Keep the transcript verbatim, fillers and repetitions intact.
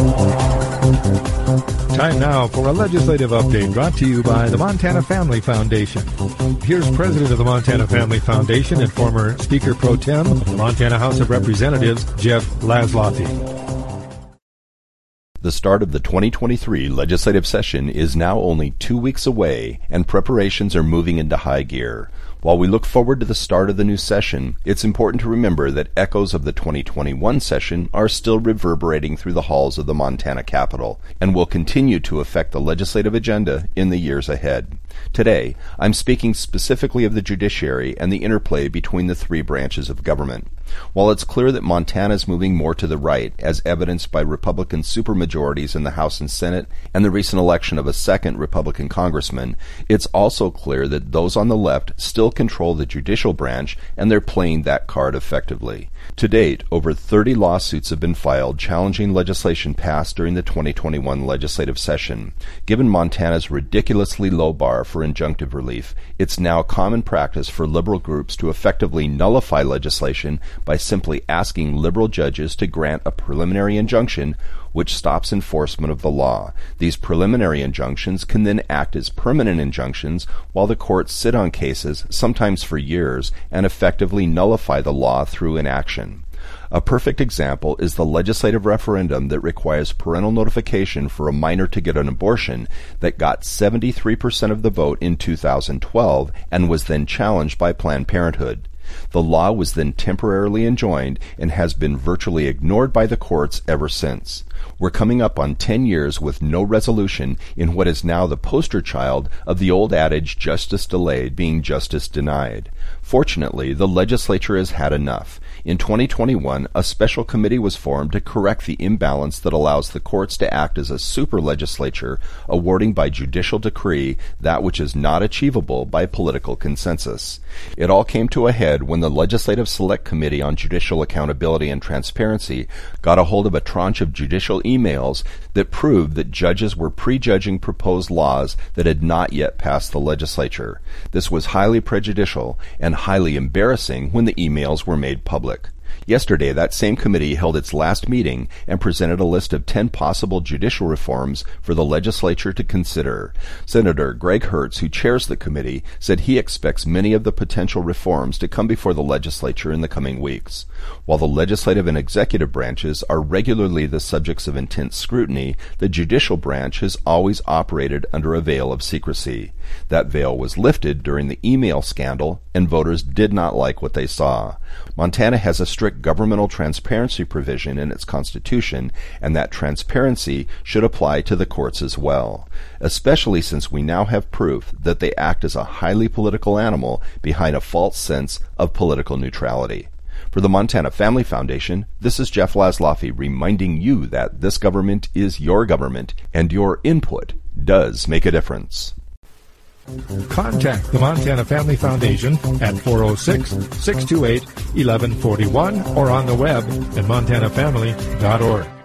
Time now for a legislative update brought to you by the Montana Family Foundation. Here's President of the Montana Family Foundation and former Speaker Pro Tem of the Montana House of Representatives, Jeff Laszloffy. The start of the twenty twenty-three legislative session is now only two weeks away, and preparations are moving into high gear. While we look forward to the start of the new session, it's important to remember that echoes of the twenty twenty-one session are still reverberating through the halls of the Montana Capitol and will continue to affect the legislative agenda in the years ahead. Today, I'm speaking specifically of the judiciary and the interplay between the three branches of government. While it's clear that Montana is moving more to the right, as evidenced by Republican supermajorities in the House and Senate and the recent election of a second Republican congressman, it's also clear that those on the left still control the judicial branch, and they're playing that card effectively. To date, over thirty lawsuits have been filed challenging legislation passed during the twenty twenty-one legislative session. Given Montana's ridiculously low bar for injunctive relief, it's now common practice for liberal groups to effectively nullify legislation by simply asking liberal judges to grant a preliminary injunction which stops enforcement of the law. These preliminary injunctions can then act as permanent injunctions while the courts sit on cases, sometimes for years, and effectively nullify the law through inaction. A perfect example is the legislative referendum that requires parental notification for a minor to get an abortion that got seventy-three percent of the vote in two thousand twelve and was then challenged by Planned Parenthood. The law was then temporarily enjoined and has been virtually ignored by the courts ever since. We're coming up on ten years with no resolution in what is now the poster child of the old adage, justice delayed being justice denied. Fortunately, the legislature has had enough. In twenty twenty-one, a special committee was formed to correct the imbalance that allows the courts to act as a super legislature, awarding by judicial decree that which is not achievable by political consensus. It all came to a head when the Legislative Select Committee on Judicial Accountability and Transparency got a hold of a tranche of judicial emails that proved that judges were prejudging proposed laws that had not yet passed the legislature. This was highly prejudicial and highly embarrassing when the emails were made public. Yesterday, that same committee held its last meeting and presented a list of ten possible judicial reforms for the legislature to consider. Senator Greg Hertz, who chairs the committee, said he expects many of the potential reforms to come before the legislature in the coming weeks. While the legislative and executive branches are regularly the subjects of intense scrutiny, the judicial branch has always operated under a veil of secrecy. That veil was lifted during the email scandal, and voters did not like what they saw. Montana has a strict governmental transparency provision in its constitution, and that transparency should apply to the courts as well, especially since we now have proof that they act as a highly political animal behind a false sense of political neutrality. For the Montana Family Foundation, this is Jeff Laszloffy reminding you that this government is your government, and your input does make a difference. Contact the Montana Family Foundation at four oh six, six two eight, one one four one or on the web at montana family dot org.